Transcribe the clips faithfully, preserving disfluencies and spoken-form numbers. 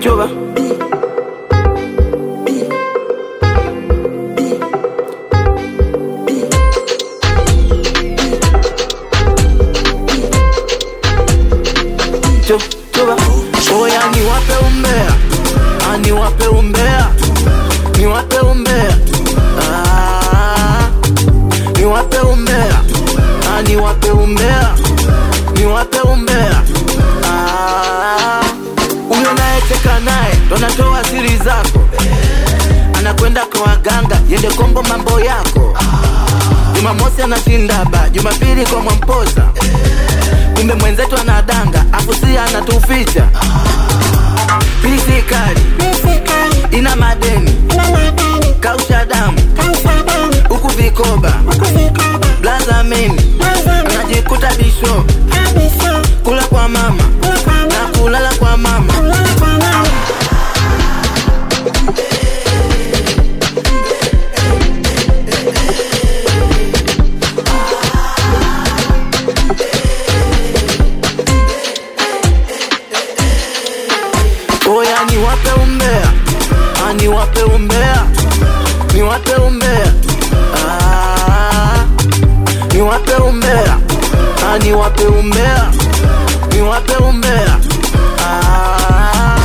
Choba. Choba. Oya ni wape umbea, ani wape umbea, ni wape umbea, ah, ni wape umbea, ani wape umbea, ni wape umbea, ah. Uyo nae cheka nae, donatoa siri zako, anakwenda kwa waganga, yende kombo mambo yako. Jumamosi anashinda ba, Jumapili kwa Mwamposa, kumbe mwenzetu anadanga, afusia anatuficha. Pisi kali, ina madeni, kausha damu, uku vikoba, blaza mini, anajikuta bisho, kula kwa mama, na kulala kwa mama. Oya ni wape umbea, ani wape umbea, ni wape umbea, ah, ni wape umbea, ani wape umbea, ni wape umbea, ah.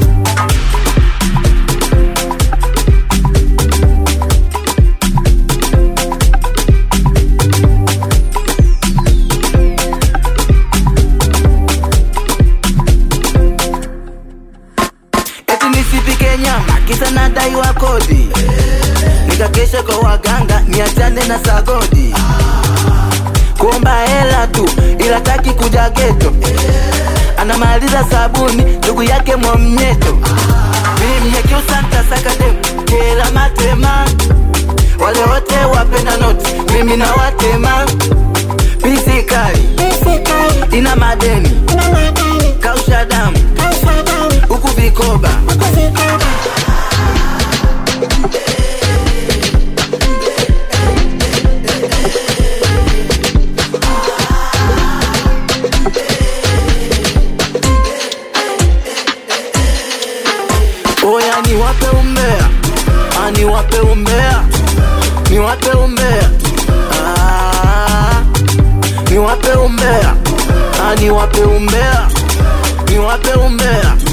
Nisipike nyama, kisa nadaiwa kodi, nikakesha kwa waganga, niachane na sagodi. Kuomba hela tu, ila taki kuja geto, anamaliza sabuni, ndugu yake mwamnyeto. Mimi mnyekio santa sakademu, kela matema, wale wote wapenda noti, mimi na watema. Pisi kali, ina madeni, kausha damu, uku vikoba, oya ni wape umbea, ani wape umbea, ni wape umbea, ah, ni wape umbea, ani wape umbea, ni wape umbea.